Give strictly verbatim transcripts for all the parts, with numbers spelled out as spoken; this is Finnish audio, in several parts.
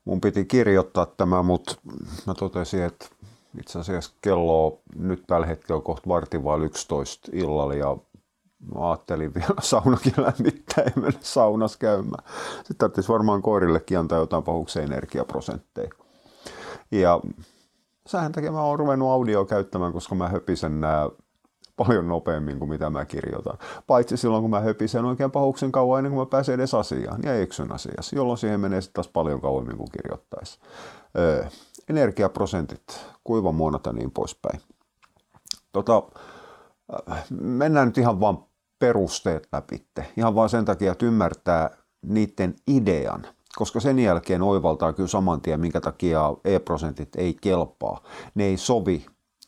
mun piti kirjoittaa tämä, mutta mä totesin, että itse asiassa kello on nyt tällä hetkellä kohta vartin vailla yksitoista illalla ja mä ajattelin vielä saunakin lämmittää ja mennä saunassa käymään. Sitten tarvitsisi varmaan koirillekin antaa jotain pahuksen energiaprosentteja. Ja sähän takia mä oon ruvennut audio käyttämään, koska mä höpisen nää paljon nopeammin kuin mitä mä kirjoitan. Paitsi silloin, kun mä höpisen oikein pahuksen kauan ennen kuin mä pääsen edes asiaan ja eksyn asiassa, jolloin siihen menee sitten taas paljon kauemmin kuin kirjoittaisi. Öö, energiaprosentit, kuivamuonat ja niin poispäin. Tota, mennään nyt ihan vaan perusteet läpi. Ihan vaan sen takia, että ymmärtää niiden idean. Koska sen jälkeen oivaltaa kyllä saman tien, minkä takia E-prosentit ei kelpaa. Ne ei sovi.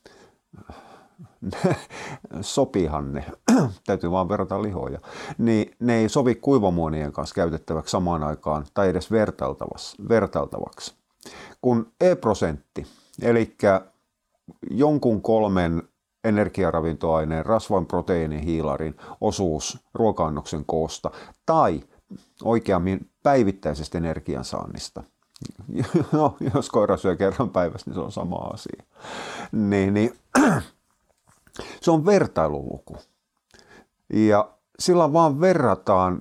Sopihan ne, täytyy vaan verrata lihoja, niin ne ei sovi kuivamuonien kanssa käytettäväksi samaan aikaan tai edes vertailtavaksi. Kun E-prosentti, eli jonkun kolmen energiaravintoaineen, rasvan, proteiinin, hiilarin osuus ruoka-annoksen koosta tai oikeammin päivittäisestä energiansaannista. No, jos koira syö kerran päivässä, niin se on sama asia. Niin, niin se on vertailuluku. Ja sillä vaan verrataan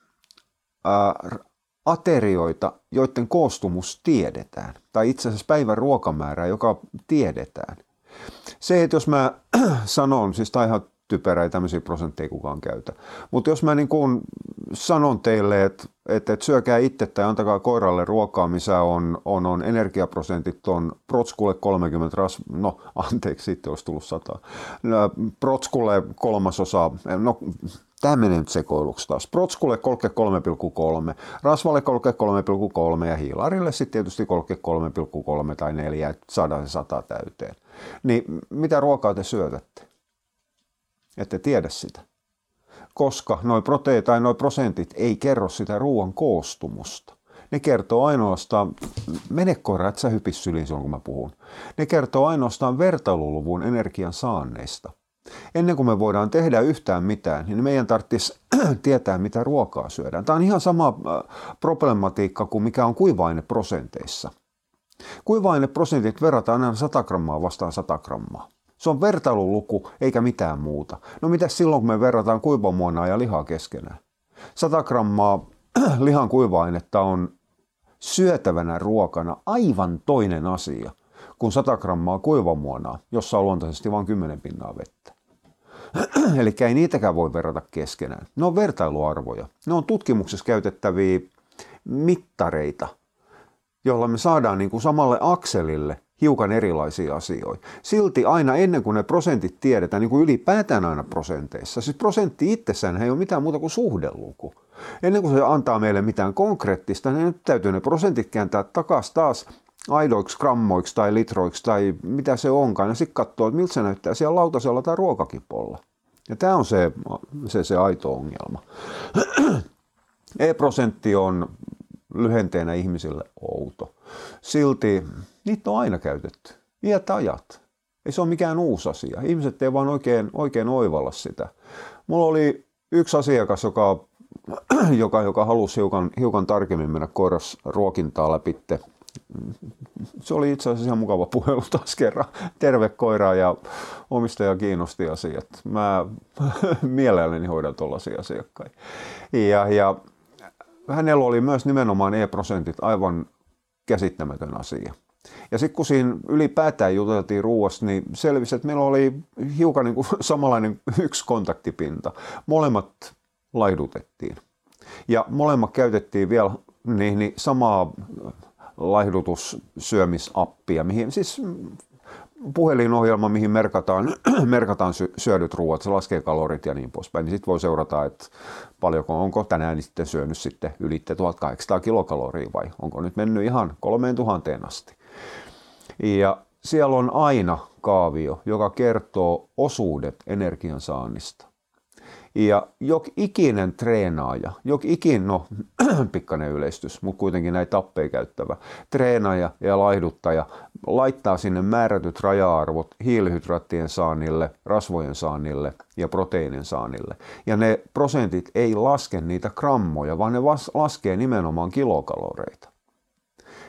ää, aterioita, joiden koostumus tiedetään. Tai itse asiassa päivän ruokamäärää, joka tiedetään. Se, että jos mä sanon, siis tämä on ihan typerä, ei tämmöisiä prosentteja kukaan käytä. Mutta jos mä niin kun sanon teille, että, että, että syökää itse tai antakaa koiralle ruokaa, missä on, on, on energiaprosentit, on protskulle kolmekymmentä ras, no anteeksi, sitten olisi tullut sata. Protskulle kolmasosa, no tämä menee nyt sekoiluksi taas. Protskulle kolmekymmentäkolme pilkku kolme, rasvalle kolmekymmentäkolme pilkku kolme ja hiilarille sitten tietysti kolmekymmentäkolme pilkku kolme tai neljä, että saadaan se sata täyteen. Niin mitä ruokaa te syötätte? Ette tiedä sitä, koska noi protein tai noi prosentit ei kerro sitä ruoan koostumusta. Ne kertoo ainoastaan, mene koira, et sä hypis syliin silloin kun mä puhun. Ne kertoo ainoastaan vertailuluvun energian saanneista. Ennen kuin me voidaan tehdä yhtään mitään, niin meidän tarvitsisi tietää, mitä ruokaa syödään. Tämä on ihan sama problematiikka kuin mikä on kuiva-aineprosenteissa. Kuiva-aineprosentit verrataan aina sata grammaa vastaan sata grammaa. Se on vertailuluku eikä mitään muuta. No mitäs silloin, kun me verrataan kuivamuonaa ja lihaa keskenään? sata grammaa lihan kuiva-ainetta on syötävänä ruokana aivan toinen asia kuin sata grammaa kuivamuonaa, jossa on luontaisesti vain kymmenen pinnaa vettä. Eli ei niitäkään voi verrata keskenään. Ne on vertailuarvoja. Ne on tutkimuksessa käytettäviä mittareita, joilla me saadaan niin kuin samalle akselille hiukan erilaisia asioita. Silti aina ennen kuin ne prosentit tiedetään, niin kuin ylipäätään aina prosenteissa, siis prosentti itsessään ei ole mitään muuta kuin suhdeluku. Ennen kuin se antaa meille mitään konkreettista, niin nyt täytyy ne prosentit kääntää takaisin taas aidoiksi, grammoiksi tai litroiksi tai mitä se onkaan. Ja sitten katsoo, että miltä se näyttää siellä lautasella tai ruokakipolla. Ja tämä on se, se, se aito ongelma. E-prosentti on lyhenteenä ihmisille outo. Silti niitä on aina käytetty. Iät ajat. Ei se ole mikään uusi asia. Ihmiset ei vaan oikein, oikein oivalla sitä. Mulla oli yksi asiakas, joka, joka, joka halusi hiukan, hiukan tarkemmin mennä koirasruokintaa läpi. Se oli itse asiassa ihan mukava puhelu taas kerran. Terve koira ja omistaja kiinnosti asiat. Mä mielelläni hoidan tuollaisia asiakkaita. Ja, ja hänellä oli myös nimenomaan E-prosentit aivan käsittämätön asia. Ja sitten kun siinä ylipäätään juteltiin ruuasta, niin selvisi, että meillä oli hiukan niin kuin samanlainen yksi kontaktipinta. Molemmat laihdutettiin. Ja molemmat käytettiin vielä niin, niin samaa laihdutussyömisappia, mihin siis puhelinohjelma, mihin merkataan, merkataan syödyt ruoat, se laskee kalorit ja niin poispäin. Niin sitten voi seurata, että paljonko onko tänään sitten syönyt sitten yli tuhatkahdeksansataa kilokaloria vai onko nyt mennyt ihan kolmeentuhanteen asti. Ja siellä on aina kaavio, joka kertoo osuudet energiansaannista. Ja jok ikinen treenaaja, jok ikin, no pikkainen yleistys, mutta kuitenkin näitä tappeja käyttävä treenaaja ja laihduttaja laittaa sinne määrätyt raja-arvot hiilihydraattien saannille, rasvojen saannille ja proteiinin saannille. Ja ne prosentit ei laske niitä grammoja, vaan ne laskee nimenomaan kilokaloreita.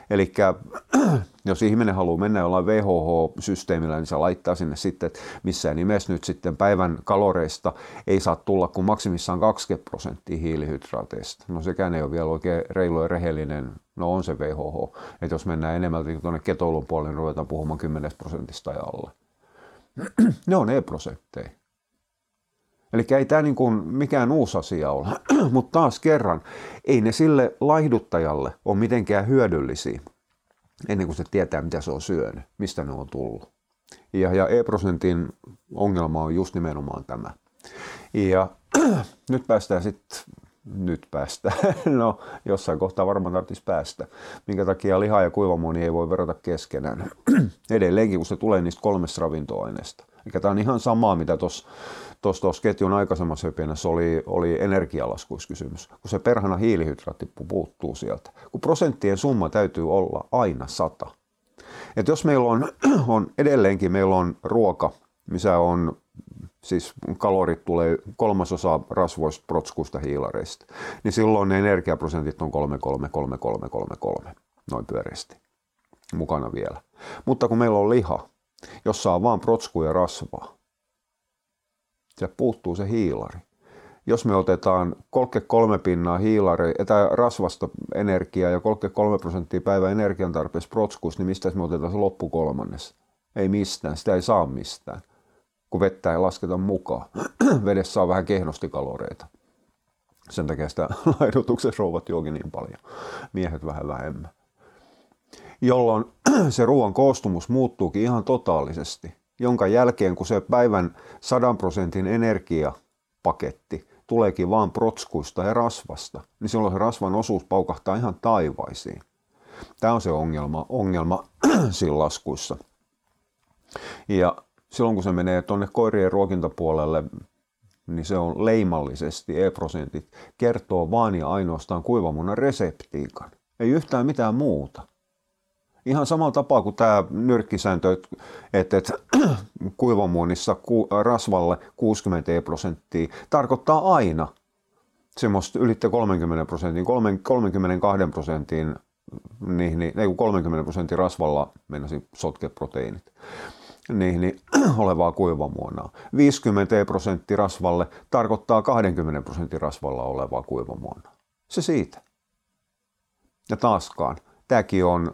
Eli jos ihminen haluaa mennä jollain W H H-systeemillä, niin se laittaa sinne sitten, että missään nimessä nyt sitten päivän kaloreista ei saa tulla kuin maksimissaan kaksikymmentä prosenttia hiilihydraateista. No sekään ei ole vielä oikein reilu ja rehellinen, no on se W H H. Että jos mennään enemmälti tuonne ketoilun puolelle, niin ruvetaan puhumaan kymmenen prosentista ja alle. Ne on E-prosentteja. Eli ei tämä niin kuin mikään uusi asia ole, mutta taas kerran, ei ne sille laihduttajalle ole mitenkään hyödyllisiä, ennen kuin se tietää, mitä se on syönyt, mistä ne on tullut. Ja, ja E-prosentin ongelma on just nimenomaan tämä. Ja nyt päästään sitten, nyt päästään, no jossain kohtaa varmaan tarvitsisi päästä, minkä takia liha ja kuivamuoni ei voi verrata keskenään. Edelleenkin, kun se tulee niistä kolmesta ravintoaineesta. Eli tämä on ihan samaa, mitä tuossa tuossa ketjun aikaisemmassa höpienässä oli, oli energialaskuiskysymys, kun se perhana hiilihydraatti puuttuu sieltä. Kun prosenttien summa täytyy olla aina sata. Et jos meillä on, on edelleenkin meillä on ruoka, missä on siis kalorit tulee kolmasosa rasvoista, protskuista, hiilareista, niin silloin ne energiaprosentit on kolme, kolme, kolme, kolme, kolme, kolme, noin pyöreästi mukana vielä. Mutta kun meillä on liha, jossa on vaan protskua ja rasvaa, se puuttuu se hiilari. Jos me otetaan kolmekymmentäkolme pinnaa hiilari, etä rasvasta energiaa ja kolmekymmentäkolme prosenttia päivän energiantarpeessa protskuus, niin mistä me otetaan se loppukolmannes? Ei mistään, sitä ei saa mistään, kun vettä ei lasketa mukaan. Vedessä on vähän kehnosti kaloreita. Sen takia sitä laihdutuksessa rouvat juokin niin paljon, miehet vähän vähemmän. Jolloin se ruoan koostumus muuttuukin ihan totaalisesti, jonka jälkeen kun se päivän sadan prosentin energiapaketti tuleekin vaan protskuista ja rasvasta, niin silloin se rasvan osuus paukahtaa ihan taivaisiin. Tämä on se ongelma, ongelma siinä laskuissa. Ja silloin kun se menee tuonne koirien ruokintapuolelle, niin se on leimallisesti E-prosentit kertoo vaan ja ainoastaan kuivamunan reseptiikan. Ei yhtään mitään muuta. Ihan samalla tapaa kuin tämä nyrkkisääntö, että, että kuivamuonissa rasvalle kuusikymmentä prosenttia tarkoittaa aina semmoista ylitte kolmekymmentä prosentin, kolmekymmentäkaksi prosentin, niin, niin, ei kun kolmekymmentä prosentin rasvalla mennäisi sotkea proteiinit, niin, niin olevaa kuivamuonaa. viisikymmentä prosenttia rasvalle tarkoittaa kaksikymmentä prosentin rasvalla olevaa kuivamuonaa. Se siitä. Ja taaskaan, tämäkin on,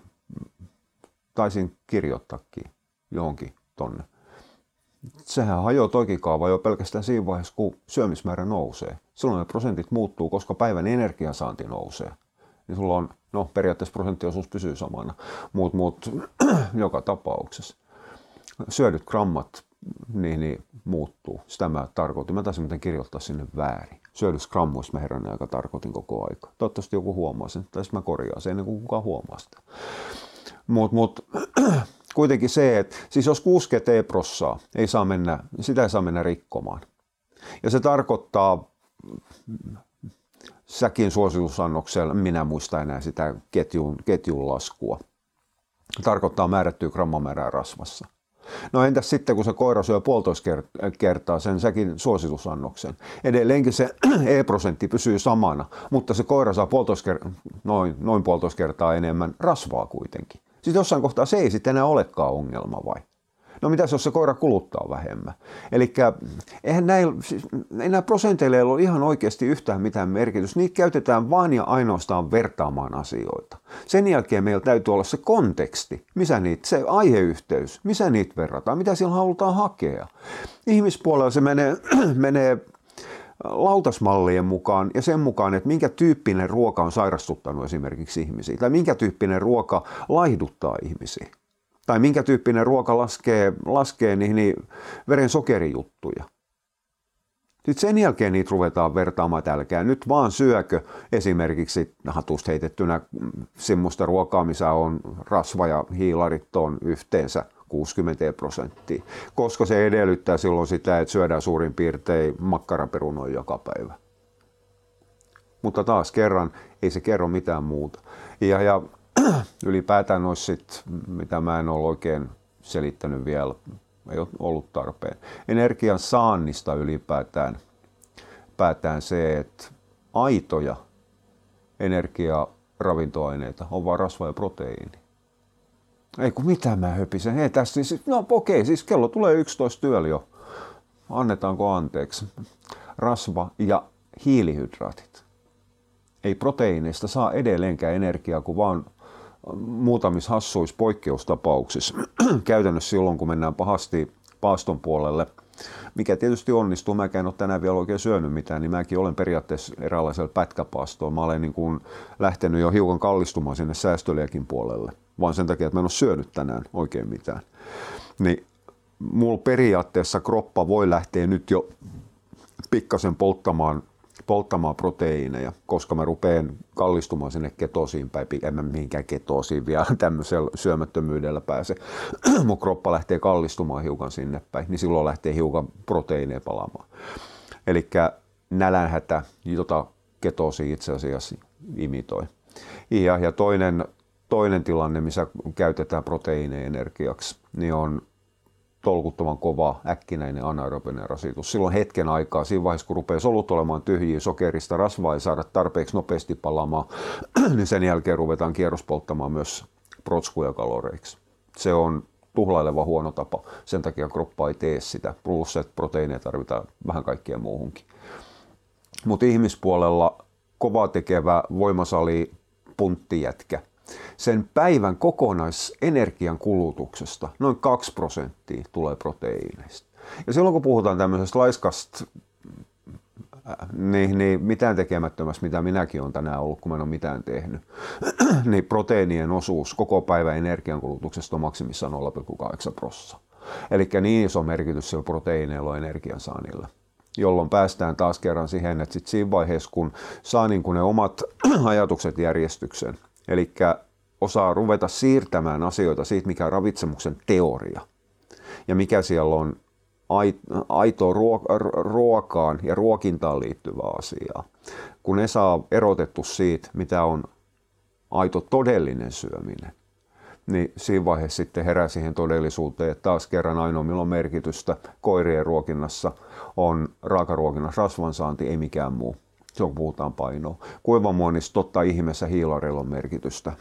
taisin kirjoittaakin johonkin tonne. Sehän hajoaa toikin kaava jo pelkästään siinä vaiheessa, kun syömismäärä nousee. Silloin ne prosentit muuttuu, koska päivän energiansaanti nousee. Niin sulla on, no periaatteessa prosenttiosuus pysyy samana, muut, muut joka tapauksessa. Syödyt grammat, niin, niin muuttuu. Sitä mä tarkoitin. Mä taisin muuten kirjoittaa sinne väärin. Syödyt grammoista mä herran aika tarkoitin koko aika. Toivottavasti joku huomaa sen, tai sitten mä korjaan sen ennen kuin kukaan huomaa sitä. Mutta mut, kuitenkin se, että siis jos kuusikymmentä prossaa ei saa mennä, sitä ei saa mennä rikkomaan. Ja se tarkoittaa säkin suositusannoksella, minä muista enää sitä ketjun, ketjun laskua, tarkoittaa määrättyä grammamäärää rasvassa. No entäs sitten, kun se koira syö puolitoista kertaa sen säkin suositusannoksen. Edelleenkin se E-prosentti pysyy samana, mutta se koira saa puolitoista, noin, noin puolitoista kertaa enemmän rasvaa kuitenkin. Sitten jossain kohtaa se ei sitten enää olekaan ongelma vai? No mitäs jos se koira kuluttaa vähemmän? Eli eihän näillä, siis, ei näillä prosenteilla ole ihan oikeasti yhtään mitään merkitystä. Niitä käytetään vain ja ainoastaan vertaamaan asioita. Sen jälkeen meillä täytyy olla se konteksti, missä niitä, se aiheyhteys, missä niitä verrataan, mitä siellä halutaan hakea. Ihmispuolella se menee, menee lautasmallien mukaan ja sen mukaan, että minkä tyyppinen ruoka on sairastuttanut esimerkiksi ihmisiä, tai minkä tyyppinen ruoka laihduttaa ihmisiä. Tai minkä tyyppinen ruoka laskee, laskee niihin niin veren sokerijuttuja. Sitten sen jälkeen niitä ruvetaan vertaamaan, että älkää nyt vaan syökö esimerkiksi hatusta heitettynä semmoista ruokaa, missä on rasva ja hiilarit on yhteensä kuusikymmentä prosenttia, koska se edellyttää silloin sitä, että syödään suurin piirtein makkaraperunoja joka päivä. Mutta taas kerran ei se kerro mitään muuta. Ja, ja ylipäätään olisi sit, mitä mä en ole oikein selittänyt vielä, ei ole ollut tarpeen. Energian saannista ylipäätään päätään se, että aitoja energia, ravintoaineita, on vaan rasva ja proteiini. Ei kun mitä mä höpisen. Ei tässä siis, no okei, okay, siis kello tulee yksitoista yöllä jo. Annetaanko anteeksi? Rasva ja hiilihydraatit. Ei proteiineista saa edelleenkään energiaa, kuin vaan muutamissa hassuissa poikkeustapauksissa. Käytännössä silloin, kun mennään pahasti paaston puolelle, mikä tietysti onnistuu. Mäkään en ole tänään vielä oikein syönyt mitään, niin mäkin olen periaatteessa eräänlaisella pätkäpaastolla. Mä olen niin kuin lähtenyt jo hiukan kallistumaan sinne säästöliäkin puolelle, vaan sen takia, että mä en ole syönyt tänään oikein mitään. Niin mulla periaatteessa kroppa voi lähteä nyt jo pikkasen polttamaan, polttamaan proteiineja, koska mä rupean kallistumaan sinne ketosiin päin. En mä mihinkään ketosiin vielä tämmöisellä syömättömyydellä pääse. Mun kroppa lähtee kallistumaan hiukan sinne päin, niin silloin lähtee hiukan proteiineja palaamaan. Eli nälänhätä, jota ketosi itse asiassa imitoi. Ja, ja toinen, toinen tilanne, missä käytetään proteiineja energiaksi, niin on tolkuttoman kova äkkinäinen anaerobinen rasitus. Silloin hetken aikaa, siinä vaiheessa kun rupeaa solut olemaan tyhjiä, sokerista rasvaa ei saada tarpeeksi nopeasti palaamaan, niin sen jälkeen ruvetaan kierrospolttamaan myös protskuja kaloreiksi. Se on tuhlaileva huono tapa, sen takia kroppa ei tee sitä, plus että proteiineja tarvitaan vähän kaikkeen muuhunkin. Mutta ihmispuolella kova tekevä voimasali punttijätkä. Sen päivän kokonaisenergian kulutuksesta noin kaksi prosenttia tulee proteiineista. Ja silloin kun puhutaan tämmöisestä laiskasta, niin, niin mitään tekemättömässä, mitä minäkin olen tänään ollut, kun mä en ole mitään tehnyt, niin proteiinien osuus koko päivän energiankulutuksesta on maksimissaan nolla pilkku kahdeksan prosenttia. Eli niin iso merkitys sillä proteiineilla on energiansaannilla. Jolloin päästään taas kerran siihen, että sit siinä vaiheessa, kun saa niin kun ne omat ajatukset järjestykseen, eli osaa ruveta siirtämään asioita siitä, mikä on ravitsemuksen teoria ja mikä siellä on aitoa ruokaan ja ruokintaan liittyvää asiaa. Kun ne saa erotettu siitä, mitä on aito todellinen syöminen, niin siinä vaiheessa sitten herää siihen todellisuuteen, että taas kerran ainoa milloin merkitystä koirien ruokinnassa on raakaruokinnassa rasvansaanti, ei mikään muu. Se on, puhutaan painoa. Kuivamuonissa totta ihmeessä hiilareilla on merkitystä.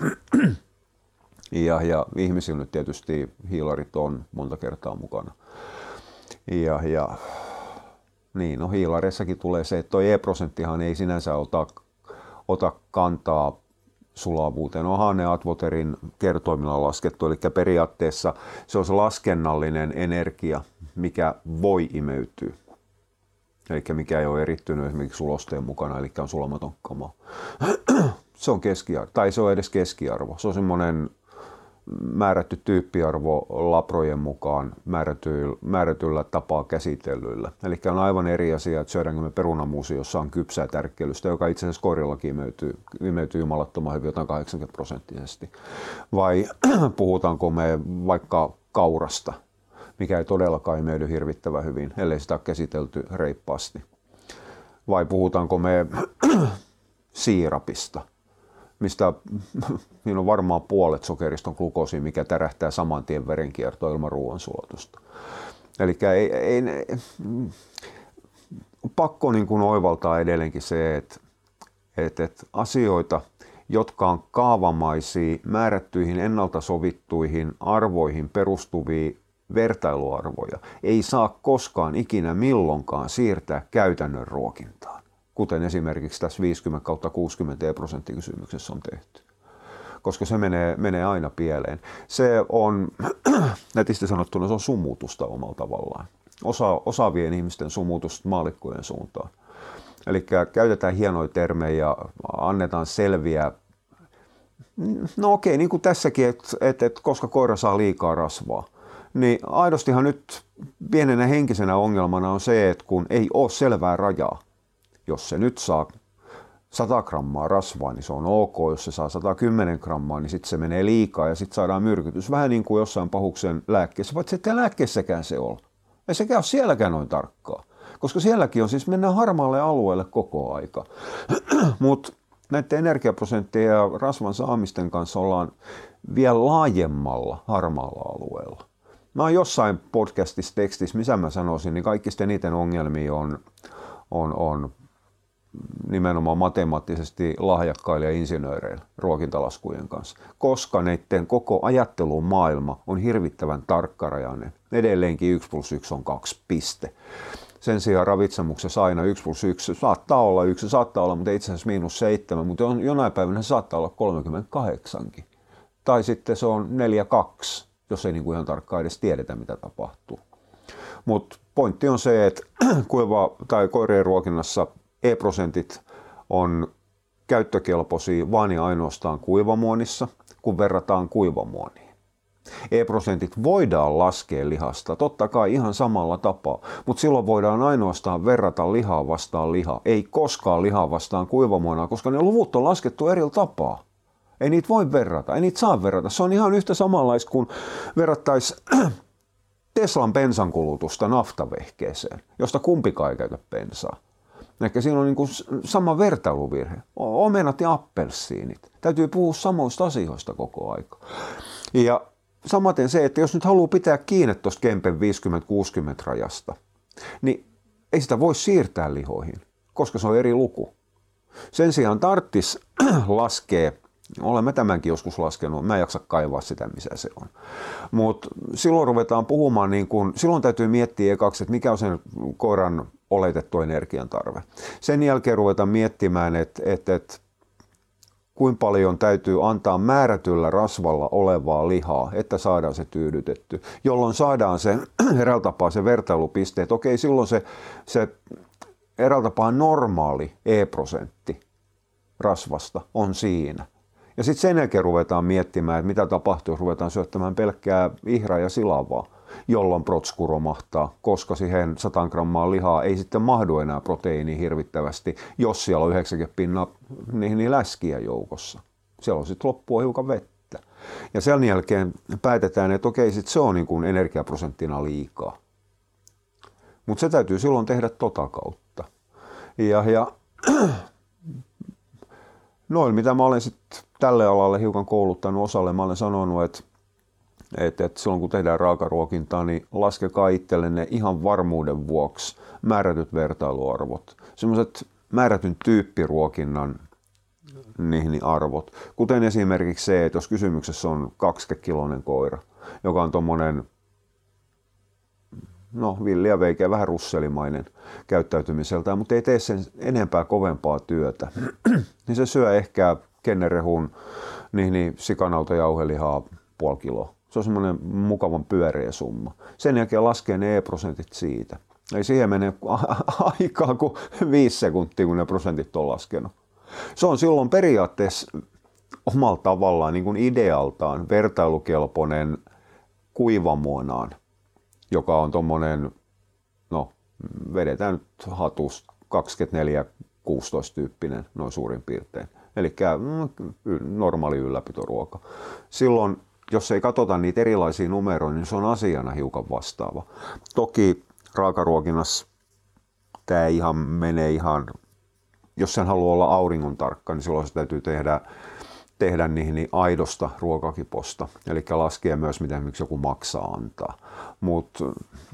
Ja, ja ihmisillä nyt tietysti hiilarit on monta kertaa mukana. Ja, ja niin, no hiilareissakin tulee se, että tuo E-prosenttihan ei sinänsä ota, ota kantaa sulavuuteen. Onhan ne Adwaterin kertoimilla laskettu, eli periaatteessa se on se laskennallinen energia, mikä voi imeytyä. Eli mikä ei ole erittynyt esimerkiksi sulosteen mukana, eli on sulamaton kama. Se on keskiarvo, tai se on edes keskiarvo. Se on semmoinen määrätty tyyppiarvo laprojen mukaan määrätyllä, määrätyllä tapaa käsitellyillä. Eli on aivan eri asia, että syödäänkö me perunamuusi, jossa on kypsää tärkkelystä, joka itse asiassa koirillakin imeytyy, imeytyy jumalattoman hyvin, jotain kahdeksankymmentä prosenttisesti. Vai puhutaanko me vaikka kaurasta, mikä ei todellakaan imeydy hirvittävän hyvin, ellei sitä ole käsitelty reippaasti. Vai puhutaanko me siirapista, mistä siinä on varmaan puolet sokerista on glukoosia, mikä tärähtää saman tien verenkiertoon ilman ruoansulatusta. Eli ei, ei, ei, on pakko niin kuin oivaltaa edelleenkin se, että, että, että asioita, jotka on kaavamaisia, määrättyihin ennalta sovittuihin arvoihin perustuvia vertailuarvoja, ei saa koskaan ikinä milloinkaan siirtää käytännön ruokintaan, kuten esimerkiksi tässä viisikymmentä kautta kuusikymmentä prosenttia kysymyksessä on tehty. Koska se menee, menee aina pieleen. Se on, nätisti sanottuna, se on sumutusta omalla tavallaan. Osa, osaavien ihmisten sumutusta maallikkojen suuntaan. Eli käytetään hienoja termejä ja annetaan selviä. No okei, niin kuin tässäkin, että et, et, koska koira saa liikaa rasvaa, niin aidostihan nyt pienenä henkisenä ongelmana on se, että kun ei ole selvää rajaa, jos se nyt saa sata grammaa rasvaa, niin se on ok. Jos se saa sata kymmenen grammaa, niin sitten se menee liikaa ja sitten saadaan myrkytys. Vähän niin kuin jossain pahuksen lääkkeessä, vaikka sitten lääkkeessäkään se on. Ei sekään ole sielläkään noin tarkkaa, koska sielläkin on siis mennään harmaalle alueelle koko aika. Mutta näiden energiaprosenttien ja rasvan saamisten kanssa ollaan vielä laajemmalla harmaalla alueella. Mä oon jossain podcastissa, tekstissä, missä mä sanoisin, niin kaikista eniten ongelmia on, on, on nimenomaan matemaattisesti lahjakkailla ja insinööreillä ruokintalaskujen kanssa, koska näiden koko ajattelun maailma on hirvittävän tarkkarajainen. Edelleenkin yksi plus yksi on kaksi piste. Sen sijaan ravitsemuksessa aina yksi plus yksi saattaa olla yksi, saattaa olla, mutta itse asiassa miinus seitsemän, mutta jonain päivänä se saattaa olla kolmekymmentäkahdeksankin. Tai sitten se on neljä kaksi, jos ei niin kuin ihan tarkkaan edes tiedetä, mitä tapahtuu. Mutta pointti on se, että kuiva- tai koirien ruokinnassa E-prosentit on käyttökelpoisia vain ja ainoastaan kuivamuonissa, kun verrataan kuivamuoniin. E-prosentit voidaan laskea lihasta, totta kai ihan samalla tapaa, mutta silloin voidaan ainoastaan verrata lihaa vastaan lihaa, ei koskaan lihaa vastaan kuivamuonaa, koska ne luvut on laskettu eri tapaa. Ei niitä voi verrata, ei niitä saa verrata. Se on ihan yhtä samanlaista kuin verrattaisiin Teslan bensankulutusta naftavehkeeseen, josta kumpikaan ei käytä bensaa. Ehkä siinä on niin kuin sama vertailuvirhe. Omenat ja appelsiinit. Täytyy puhua samoista asioista koko aika. Ja samaten se, että jos nyt haluaa pitää kiinni tuosta Kempen viisikymmentä kuusikymmentä rajasta, niin ei sitä voi siirtää lihoihin, koska se on eri luku. Sen sijaan tarttis laskee, olemme tämänkin joskus laskenut, mä en jaksa kaivaa sitä, missä se on. Mutta silloin ruvetaan puhumaan, niin kun, silloin täytyy miettiä ekaksi, että mikä on sen koiran oletettu energiantarve. Sen jälkeen ruvetaan miettimään, että, että, että kuinka paljon täytyy antaa määrätyllä rasvalla olevaa lihaa, että saadaan se tyydytetty, jolloin saadaan se eräällä tapaa se vertailupiste, että okei, silloin se, se eräällä tapaa normaali E-prosentti rasvasta on siinä. Ja sitten sen jälkeen ruvetaan miettimään, että mitä tapahtuu, jos ruvetaan syöttämään pelkkää ihraa ja silavaa, jolloin protsku romahtaa, koska siihen sata grammaa lihaa ei sitten mahdu enää proteiiniä hirvittävästi, jos siellä on yhdeksänkymmentä pinnaa niin, niin läskiä joukossa. Siellä on sitten loppua hiukan vettä. Ja sen jälkeen päätetään, että okei, sit se on niin kuin energiaprosenttina liikaa. Mutta se täytyy silloin tehdä tota kautta. Ja, ja noin, mitä mä olen sitten tälle alalle hiukan kouluttanut osalle, mä olen sanonut, että, että, että silloin kun tehdään raakaruokintaa, niin laskekaa itsellenne ihan varmuuden vuoksi määrätyt vertailuarvot. Sellaiset määrätyn tyyppiruokinnan niihin arvot, kuten esimerkiksi se, että jos kysymyksessä on kaksikymmentä-kiloinen koira, joka on tommonen no villi ja veikeä, vähän russelimainen käyttäytymiseltään, mutta ei tee sen enempää kovempaa työtä, niin se syö ehkä kennerehun niin, niin sikanauta jauhelihaa puoli kiloa. Se on semmoinen mukavan pyöreä summa. Sen jälkeen laskee ne E-prosentit siitä. Ei siihen mene aikaa kuin viisi sekuntia, kun ne prosentit on laskenut. Se on silloin periaatteessa omalla tavallaan niin kuin idealtaan vertailukelpoinen kuivamuonaan, joka on tommonen, no vedetään nyt hatusta kaksikymmentäneljä kuusitoista tyyppinen noin suurin piirtein. Eli normaali ylläpitoruoka. Silloin, jos ei katsota niitä erilaisia numeroita, niin se on asiana hiukan vastaava. Toki raakaruokinnassa tämä ihan menee ihan, jos sen haluaa olla auringon tarkka, niin silloin se täytyy tehdä, tehdä niihin niin aidosta ruokakiposta. Eli laskea myös, mitä esimerkiksi joku maksaa antaa. Mutta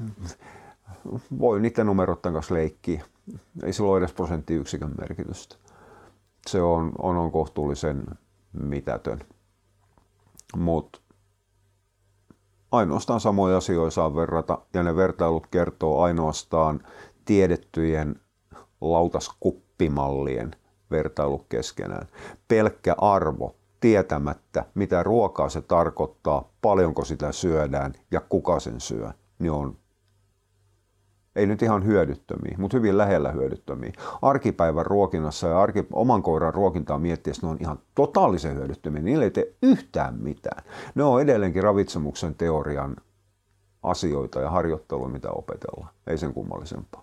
voi niiden numeroiden kanssa leikkiä. Ei sillä ole edes prosenttiyksikön merkitystä. Se on, on, on kohtuullisen mitätön. Mutta ainoastaan samoja asioita saa verrata, ja ne vertailut kertoo ainoastaan tiedettyjen lautaskuppimallien vertailu keskenään. Pelkkä arvo, tietämättä mitä ruokaa se tarkoittaa, paljonko sitä syödään ja kuka sen syö, niin on ei nyt ihan hyödyttömiä, mutta hyvin lähellä hyödyttömiä. Arkipäivän ruokinnassa ja arki, oman koiran ruokintaa miettiessä ne on ihan totaalisen hyödyttömiä. Niille ei tee yhtään mitään. Ne on edelleenkin ravitsemuksen teorian asioita ja harjoittelua, mitä opetellaan. Ei sen kummallisempaa.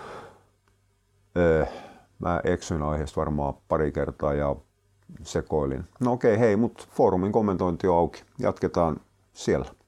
Öö, mä eksyin aiheesta varmaan pari kertaa ja sekoilin. No okei, hei, mutta foorumin kommentointi on auki. Jatketaan siellä.